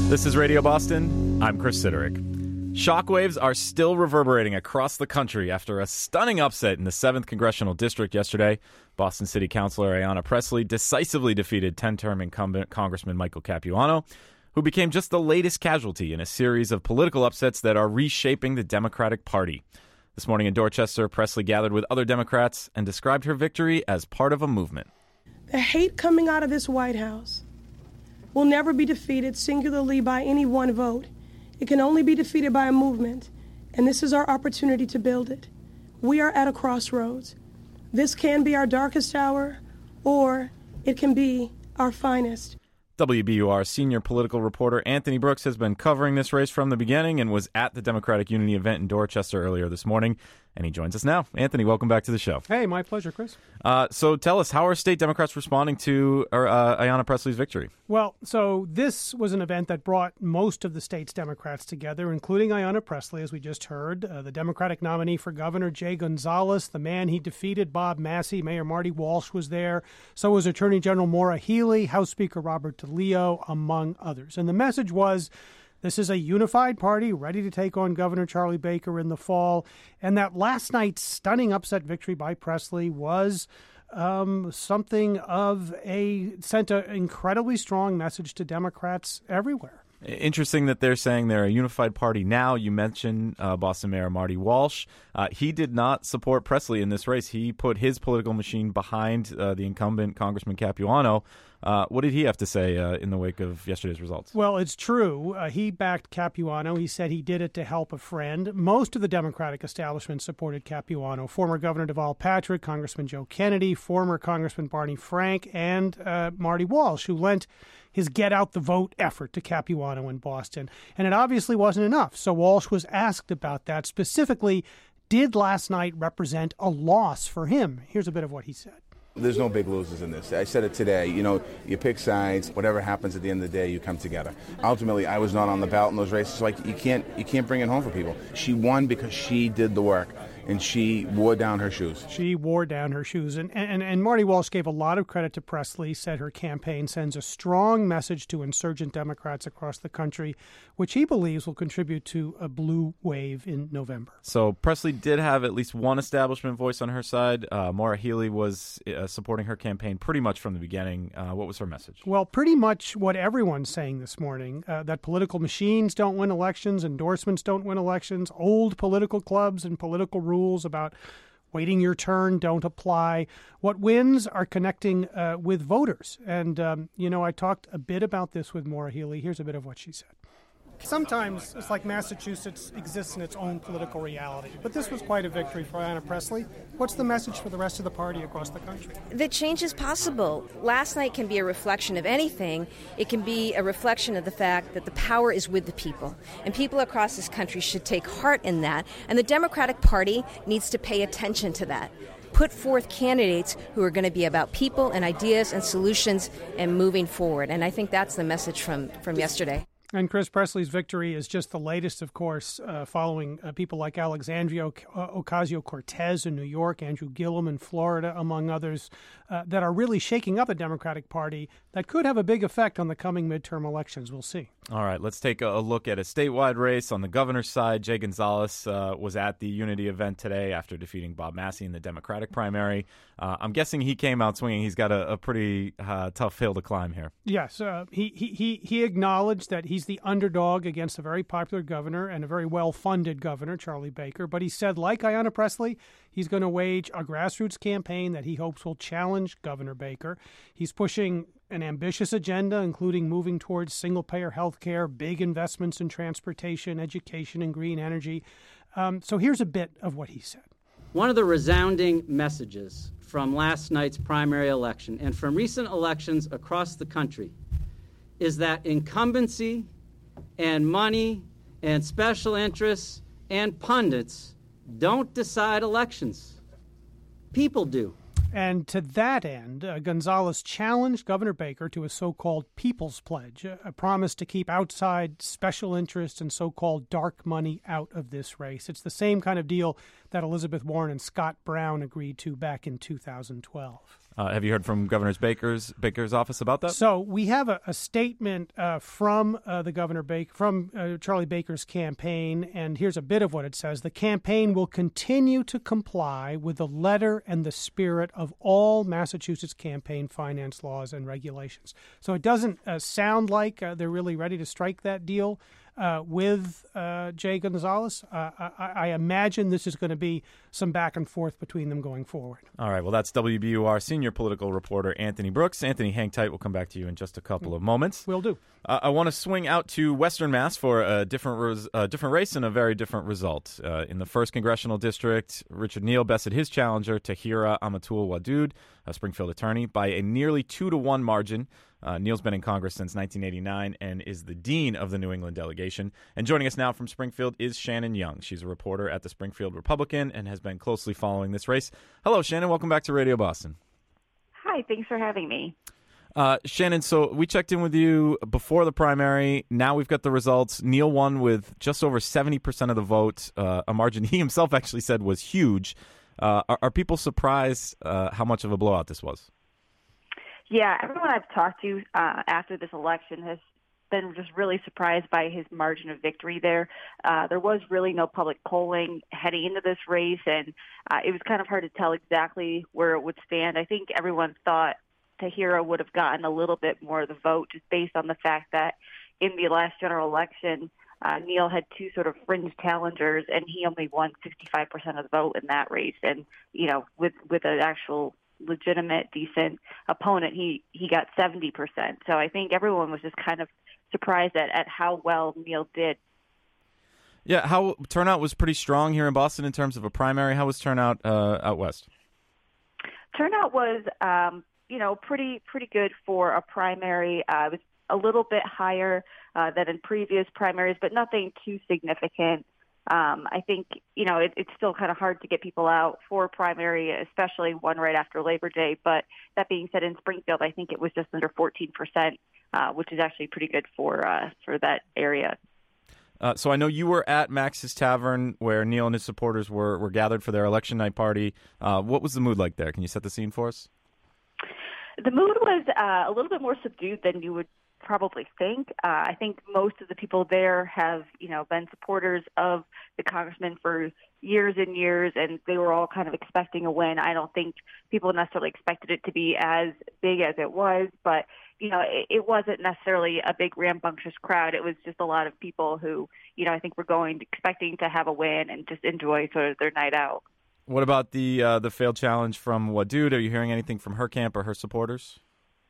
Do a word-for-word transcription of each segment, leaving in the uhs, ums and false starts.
This is Radio Boston. I'm Chris Siderick. Shockwaves are still reverberating across the country after a stunning upset in the seventh Congressional District yesterday. Boston City Councilor Ayanna Pressley decisively defeated ten-term incumbent Congressman Michael Capuano, who became just the latest casualty in a series of political upsets that are reshaping the Democratic Party. This morning in Dorchester, Pressley gathered with other Democrats and described her victory as part of a movement. The hate coming out of this White House will never be defeated singularly by any one vote. It can only be defeated by a movement, and this is our opportunity to build it. We are at a crossroads. This can be our darkest hour, or it can be our finest. W B U R senior political reporter Anthony Brooks has been covering this race from the beginning and was at the Democratic Unity event in Dorchester earlier this morning, and he joins us now. Anthony, welcome back to the show. Hey, my pleasure, Chris. Uh, so tell us, how are state Democrats responding to uh, Ayanna Pressley's victory? Well, so this was an event that brought most of the state's Democrats together, including Ayanna Pressley, as we just heard, uh, the Democratic nominee for governor, Jay Gonzalez, the man he defeated, Bob Massey. Mayor Marty Walsh was there. So was Attorney General Maura Healey, House Speaker Robert DeLeo, among others. And the message was, this is a unified party ready to take on Governor Charlie Baker in the fall. And that last night's stunning upset victory by Pressley was um, something of a, sent an incredibly strong message to Democrats everywhere. Interesting that they're saying they're a unified party now. You mentioned uh, Boston Mayor Marty Walsh. Uh, he did not support Pressley in this race. He put his political machine behind uh, the incumbent Congressman Capuano. Uh, what did he have to say uh, in the wake of yesterday's results? Well, it's true. Uh, he backed Capuano. He said he did it to help a friend. Most of the Democratic establishment supported Capuano. Former Governor Deval Patrick, Congressman Joe Kennedy, former Congressman Barney Frank, and uh, Marty Walsh, who lent his get-out-the-vote effort to Capuano in Boston. And it obviously wasn't enough. So Walsh was asked about that. Specifically, did last night represent a loss for him? Here's a bit of what he said. There's no big losers in this. I said it today. You know, you pick sides. Whatever happens at the end of the day, you come together. Ultimately, I was not on the ballot in those races, so I, you can't you can't bring it home for people. She won because she did the work, and she wore down her shoes. She wore down her shoes. And, and, and Marty Walsh gave a lot of credit to Pressley, said her campaign sends a strong message to insurgent Democrats across the country, which he believes will contribute to a blue wave in November. So Pressley did have at least one establishment voice on her side. Uh, Maura Healey was uh, supporting her campaign pretty much from the beginning. Uh, what was her message? Well, pretty much what everyone's saying this morning, uh, that political machines don't win elections, endorsements don't win elections, old political clubs and political rules about waiting your turn don't apply. What wins are connecting uh, with voters. And, um, you know, I talked a bit about this with Maura Healey. Here's a bit of what she said. Sometimes it's like Massachusetts exists in its own political reality. But this was quite a victory for Ayanna Pressley. What's the message for the rest of the party across the country? The change is possible. Last night can be a reflection of anything. It can be a reflection of the fact that the power is with the people. And people across this country should take heart in that. And the Democratic Party needs to pay attention to that. Put forth candidates who are going to be about people and ideas and solutions and moving forward. And I think that's the message from, from yesterday. And Chris, Pressley's victory is just the latest, of course, uh, following uh, people like Alexandria Ocasio-Cortez in New York, Andrew Gillum in Florida, among others, uh, that are really shaking up the Democratic Party that could have a big effect on the coming midterm elections. We'll see. All right, let's take a look at a statewide race. On the governor's side, Jay Gonzalez uh, was at the Unity event today after defeating Bob Massey in the Democratic primary. Uh, I'm guessing he came out swinging. He's got a, a pretty uh, tough hill to climb here. Yes, uh, he, he, he acknowledged that he's the underdog against a very popular governor and a very well-funded governor, Charlie Baker. But he said, like Ayanna Pressley, he's going to wage a grassroots campaign that he hopes will challenge Governor Baker. He's pushing an ambitious agenda, including moving towards single-payer health care, big investments in transportation, education, and green energy. Um, so here's a bit of what he said. One of the resounding messages from last night's primary election and from recent elections across the country is that incumbency and money and special interests and pundits don't decide elections. People do. And to that end, uh, Gonzalez challenged Governor Baker to a so-called People's Pledge, a, a promise to keep outside special interests and so-called dark money out of this race. It's the same kind of deal that Elizabeth Warren and Scott Brown agreed to back in two thousand twelve. Uh, have you heard from Governor Baker's Baker's office about that? So we have a, a statement uh, from uh, the Governor Baker, from uh, Charlie Baker's campaign, and here's a bit of what it says. The campaign will continue to comply with the letter and the spirit of all Massachusetts campaign finance laws and regulations. So it doesn't uh, sound like uh, they're really ready to strike that deal Uh, with uh, Jay Gonzalez. Uh, I, I imagine this is going to be some back and forth between them going forward. All right. Well, that's W B U R senior political reporter Anthony Brooks. Anthony, hang tight. We'll come back to you in just a couple of moments. Will do. Uh, I want to swing out to Western Mass for a different res- a different race and a very different result. Uh, in the first congressional district, Richard Neal bested his challenger, Tahira Amatul Wadud, a Springfield attorney, by a nearly two to one margin. Uh, Neal's been in Congress since nineteen eighty-nine and is the dean of the New England delegation. And joining us now from Springfield is Shannon Young. She's a reporter at the Springfield Republican and has been closely following this race. Hello, Shannon. Welcome back to Radio Boston. Hi. Thanks for having me. Uh, Shannon, so we checked in with you before the primary. Now we've got the results. Neal won with just over seventy percent of the vote, uh, a margin he himself actually said was huge. Uh, are, are people surprised uh, how much of a blowout this was? Yeah, everyone I've talked to uh, after this election has been just really surprised by his margin of victory there. Uh, there was really no public polling heading into this race, and uh, it was kind of hard to tell exactly where it would stand. I think everyone thought Tahira would have gotten a little bit more of the vote just based on the fact that in the last general election, uh, Neal had two sort of fringe challengers, and he only won sixty-five percent of the vote in that race. And, you know, with, with an actual legitimate, decent opponent, he, he got seventy percent. So I think everyone was just kind of surprised at, at how well Neal did. Yeah, how turnout was pretty strong here in Boston in terms of a primary. How was turnout uh, out west? Turnout was, um, you know, pretty pretty good for a primary. Uh, it was a little bit higher uh, than in previous primaries, but nothing too significant. Um, I think, you know, it, it's still kind of hard to get people out for a primary, especially one right after Labor Day. But that being said, in Springfield, I think it was just under fourteen percent, uh, which is actually pretty good for uh, for that area. Uh, so I know you were at Max's Tavern where Neal and his supporters were, were gathered for their election night party. Uh, what was the mood like there? Can you set the scene for us? The mood was uh, a little bit more subdued than you would probably think. Uh, I think most of the people there have, you know, been supporters of the congressman for years and years, and they were all kind of expecting a win. I don't think people necessarily expected it to be as big as it was, but, you know, it, it wasn't necessarily a big rambunctious crowd. It was just a lot of people who, you know, I think were going expecting to have a win and just enjoy sort of their night out. What about the uh, the failed challenge from Wadud? Are you hearing anything from her camp or her supporters?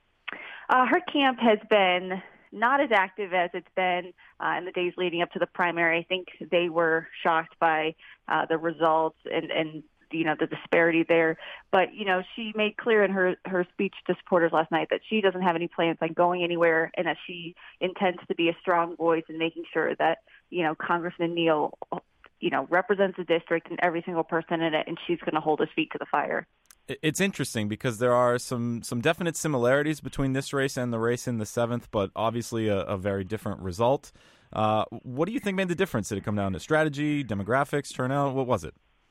Uh, her camp has been not as active as it's been uh, in the days leading up to the primary. I think they were shocked by uh, the results and, and, you know, the disparity there. But, you know, she made clear in her, her speech to supporters last night that she doesn't have any plans on going anywhere and that she intends to be a strong voice in making sure that, you know, Congressman Neal, you know, represents the district and every single person in it, and she's going to hold his feet to the fire. It's interesting because there are some, some definite similarities between this race and the race in the seventh, but obviously a, a very different result. Uh, what do you think made the difference? Did it come down to strategy, demographics, turnout? What was it?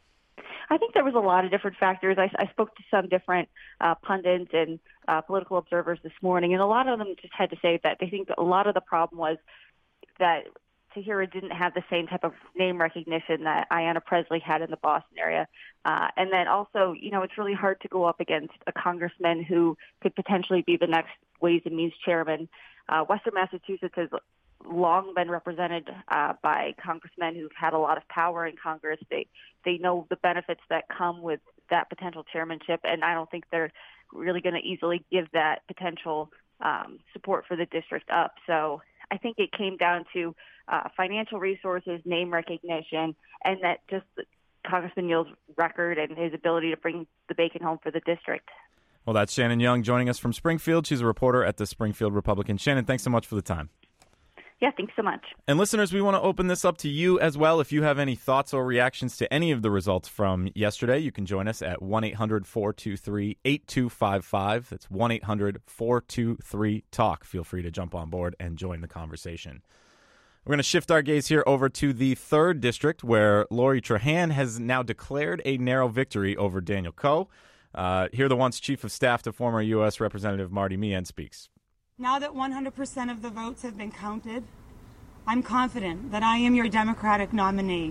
I think there was a lot of different factors. I, I spoke to some different uh, pundits and uh, political observers this morning, and a lot of them just had to say that they think a lot of the problem was that Tahira didn't have the same type of name recognition that Ayanna Pressley had in the Boston area. Uh, and then also, you know, it's really hard to go up against a congressman who could potentially be the next Ways and Means chairman. Uh, Western Massachusetts has long been represented uh, by congressmen who've had a lot of power in Congress. They they know the benefits that come with that potential chairmanship, and I don't think they're really going to easily give that potential um, support for the district up. So I think it came down to uh, financial resources, name recognition, and that just Congressman Neal's record and his ability to bring the bacon home for the district. Well, that's Shannon Young joining us from Springfield. She's a reporter at the Springfield Republican. Shannon, thanks so much for the time. Yeah, thanks so much. And listeners, we want to open this up to you as well. If you have any thoughts or reactions to any of the results from yesterday, you can join us at one eight hundred four two three eight two five five. That's one eight hundred four two three talk. Feel free to jump on board and join the conversation. We're going to shift our gaze here over to the third district, where Lori Trahan has now declared a narrow victory over Daniel Coe. Uh, here, the once chief of staff to former U S Representative Marty Meehan speaks. Now that one hundred percent of the votes have been counted, I'm confident that I am your Democratic nominee.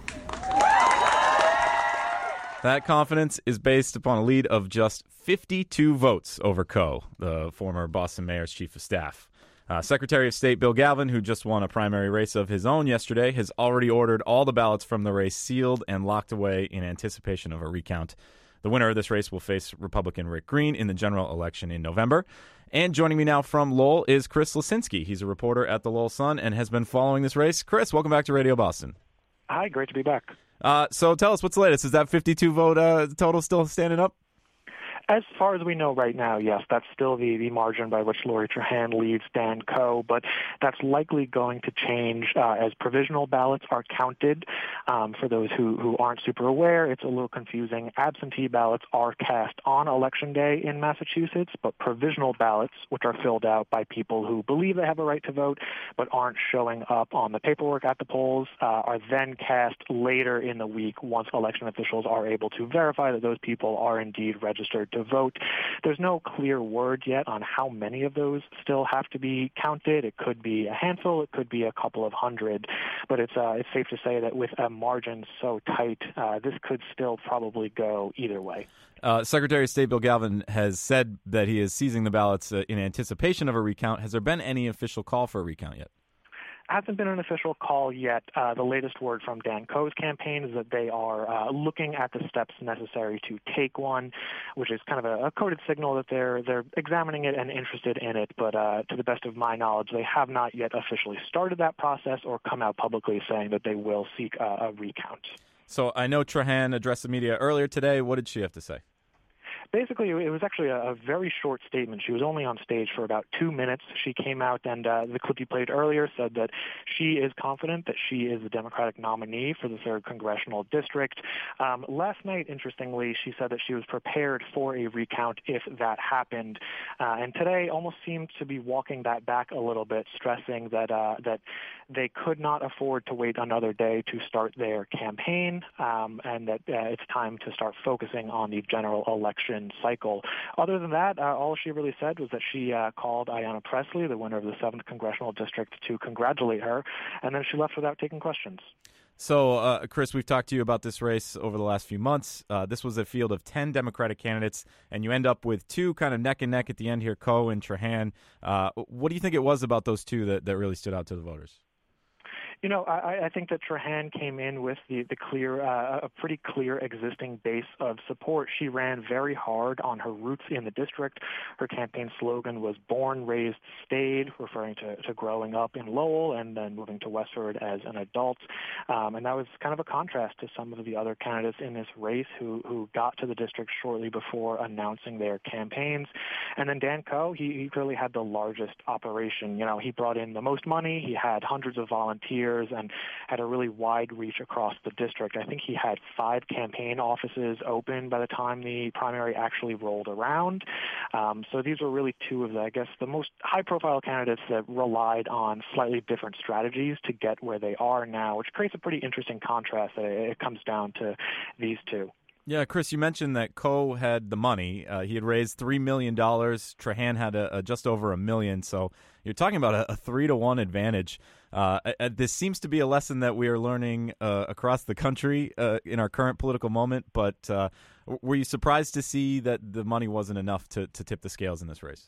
That confidence is based upon a lead of just fifty-two votes over Coe, the former Boston mayor's chief of staff. Uh, Secretary of State Bill Galvin, who just won a primary race of his own yesterday, has already ordered all the ballots from the race sealed and locked away in anticipation of a recount. The winner of this race will face Republican Rick Green in the general election in November. And joining me now from Lowell is Chris Lisinski. He's a reporter at the Lowell Sun and has been following this race. Chris, welcome back to Radio Boston. Hi, great to be back. Uh, so tell us, what's the latest? Is that fifty-two vote uh, total still standing up? As far as we know right now, yes, that's still the, the margin by which Lori Trahan leads Dan Coe, but that's likely going to change uh, as provisional ballots are counted. Um, for those who, who aren't super aware, it's a little confusing. Absentee ballots are cast on Election Day in Massachusetts, but provisional ballots, which are filled out by people who believe they have a right to vote but aren't showing up on the paperwork at the polls, uh, are then cast later in the week once election officials are able to verify that those people are indeed registered to vote. There's no clear word yet on how many of those still have to be counted. It could be a handful, it could be a couple of hundred, but it's uh, it's safe to say that with a margin so tight, uh, this could still probably go either way. Uh, Secretary of State Bill Galvin has said that he is seizing the ballots uh, in anticipation of a recount. Has there been any official call for a recount yet? Hasn't been an official call yet. Uh, the latest word from Dan Coe's campaign is that they are uh, looking at the steps necessary to take one, which is kind of a, a coded signal that they're they're examining it and interested in it. But uh, to the best of my knowledge, they have not yet officially started that process or come out publicly saying that they will seek a, a recount. So I know Trahan addressed the media earlier today. What did she have to say? Basically, it was actually a, a very short statement. She was only on stage for about two minutes. She came out, and uh, the clip you played earlier said that she is confident that she is the Democratic nominee for the third Congressional District. Um, last night, interestingly, she said that she was prepared for a recount if that happened. Uh, and today almost seemed to be walking that back a little bit, stressing that uh, that they could not afford to wait another day to start their campaign, um, and that uh, it's time to start focusing on the general election cycle. Other than that, uh, all she really said was that she uh, called Ayanna Pressley, the winner of the seventh Congressional District, to congratulate her, and then she left without taking questions. So, uh, Chris, we've talked to you about this race over the last few months. Uh, this was a field of ten Democratic candidates, and you end up with two kind of neck and neck at the end here, Coe and Trahan. Uh, what do you think it was about those two that, that really stood out to the voters? You know, I, I think that Trahan came in with the, the clear, uh, a pretty clear existing base of support. She ran very hard on her roots in the district. Her campaign slogan was "Born, Raised, Stayed," referring to, to growing up in Lowell and then moving to Westford as an adult. Um, and that was kind of a contrast to some of the other candidates in this race who, who got to the district shortly before announcing their campaigns. And then Dan Coe, he, he clearly had the largest operation. You know, he brought in the most money. He had hundreds of volunteers and had a really wide reach across the district. I think he had five campaign offices open by the time the primary actually rolled around. Um, so these were really two of the, I guess, the most high-profile candidates that relied on slightly different strategies to get where they are now, which creates a pretty interesting contrast that it comes down to these two. Yeah, Chris, you mentioned that Coe had the money. Uh, he had raised three million dollars. Trahan had a, a just over a million. So you're talking about a, a three to one advantage. Uh, uh, this seems to be a lesson that we are learning uh, across the country uh, in our current political moment. But uh, were you surprised to see that the money wasn't enough to, to tip the scales in this race?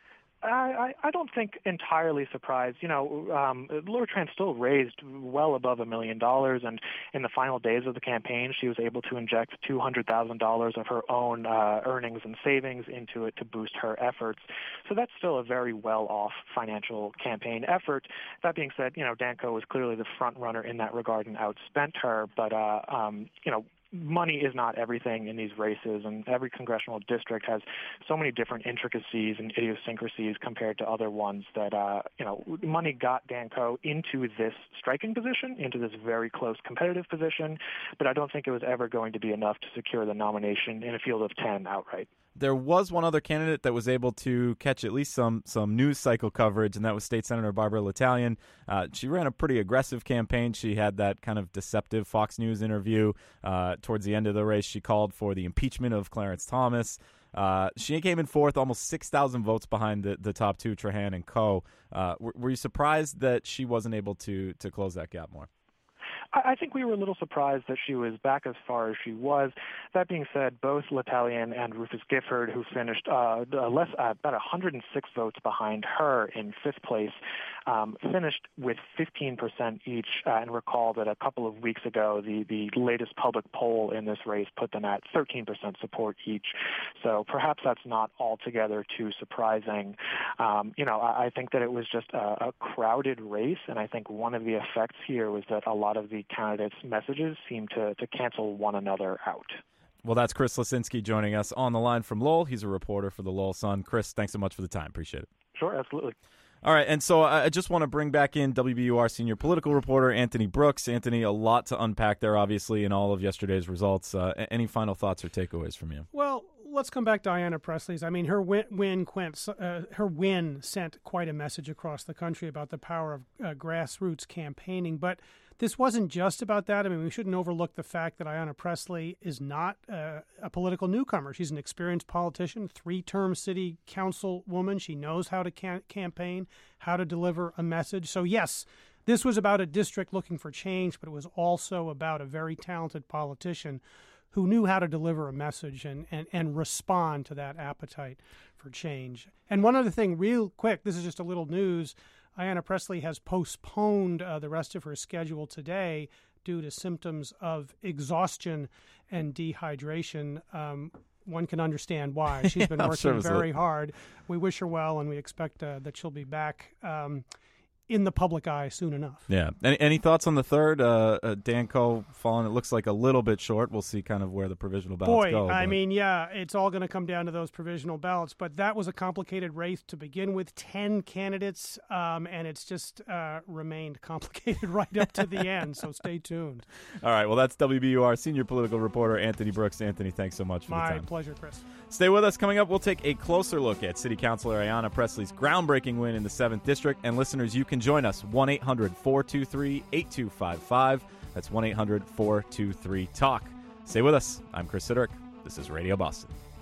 I, I don't think entirely surprised. You know, um, Lori Trahan still raised well above a million dollars, and in the final days of the campaign, she was able to inject two hundred thousand dollars of her own uh, earnings and savings into it to boost her efforts. So that's still a very well-off financial campaign effort. That being said, you know, Dan Coe was clearly the front runner in that regard and outspent her, but, uh, um, you know, money is not everything in these races, and every congressional district has so many different intricacies and idiosyncrasies compared to other ones that, uh, you know, money got Dan Coe into this striking position, into this very close competitive position, but I don't think it was ever going to be enough to secure the nomination in a field of ten outright. there was one other candidate that was able to catch at least some some news cycle coverage, and that was State Senator Barbara L'Italian. Uh, she ran a pretty aggressive campaign. She had that kind of deceptive Fox News interview. Uh, towards the end of the race, she called for the impeachment of Clarence Thomas. Uh, she came in fourth, almost six thousand votes behind the, the top two, Trahan and Co. Uh, were, were you surprised that she wasn't able to to close that gap more? I think we were a little surprised that she was back as far as she was. That being said, both L'Italian and Rufus Gifford, who finished uh, less uh, about one hundred six votes behind her in fifth place, um, finished with fifteen percent each. Uh, and recall that a couple of weeks ago, the, the latest public poll in this race put them at thirteen percent support each. So perhaps that's not altogether too surprising. Um, you know, I, I think that it was just a, a crowded race, and I think one of the effects here was that a lot of the candidates' messages seem to, to cancel one another out. Well, that's Chris Lisinski joining us on the line from Lowell. He's a reporter for the Lowell Sun. Chris, thanks so much for the time. Appreciate it. Sure, absolutely. All right, and so I just want to bring back in W B U R senior political reporter Anthony Brooks. Anthony, a lot to unpack there, obviously, in all of yesterday's results. Uh, any final thoughts or takeaways from you? Well, let's come back to Ayanna Pressley's. I mean, her win, win Quint, uh, her win sent quite a message across the country about the power of uh, grassroots campaigning. But this wasn't just about that. I mean, we shouldn't overlook the fact that Ayanna Pressley is not uh, a political newcomer. She's an experienced politician, three-term city council woman. She knows how to can- campaign, how to deliver a message. So, yes, this was about a district looking for change, but it was also about a very talented politician who knew how to deliver a message and, and, and respond to that appetite for change. And one other thing, real quick, this is just a little news. Ayanna Pressley has postponed uh, the rest of her schedule today due to symptoms of exhaustion and dehydration. Um, one can understand why. She's been working sure very like... hard. We wish her well, and we expect uh, that she'll be back um, in the public eye soon enough. Yeah. Any, any thoughts on the third? Uh, uh, Danco falling, it looks like a little bit short. We'll see kind of where the provisional ballots Boy, go. Boy, I but... mean, yeah, it's all going to come down to those provisional ballots. But that was a complicated race to begin with, ten candidates, um, and it's just uh, remained complicated right up to the end. So stay tuned. All right. Well, that's W B U R senior political reporter Anthony Brooks. Anthony, thanks so much for My the time. My pleasure, Chris. Stay with us. Coming up, we'll take a closer look at City Councilor Ayanna Pressley's groundbreaking win in the seventh District. And listeners, you can join us, one eight hundred four two three eight two five five. That's one eight hundred four two three talk. Stay with us. I'm Chris Siderick. This is Radio Boston.